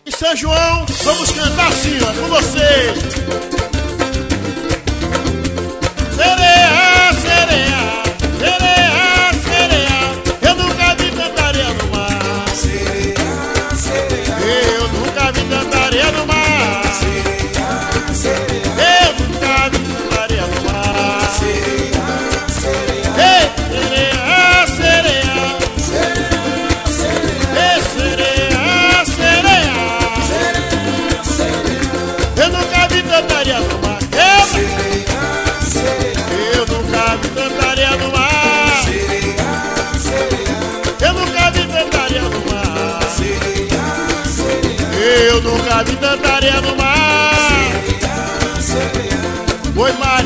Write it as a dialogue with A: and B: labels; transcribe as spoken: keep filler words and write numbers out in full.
A: E São João, vamos cantar assim, ó, com você. Sereia, sereia, sereia, sereia, eu nunca vi tanta areia no mar.
B: Sereia, sereia,
A: eu nunca vi tanta areia no mar.
B: Sereia, sereia,
A: eu nunca vi tanta areia no mar.
B: Sereia, sereia,
A: ei, sereia, sereia,
B: sereia, sereia,
A: ei, sereia, sereia,
B: sereia, sereia,
A: eu nunca vi tanta areia no mar.
B: sereia, sereia,
A: eu nunca vi tanta areia no mar.
B: sereia, sereia,
A: eu nunca vi tanta areia no mar.
B: sereia, sereia,
A: eu nunca vi tanta areia no mar.
B: sereia, sereia,
A: Pois mais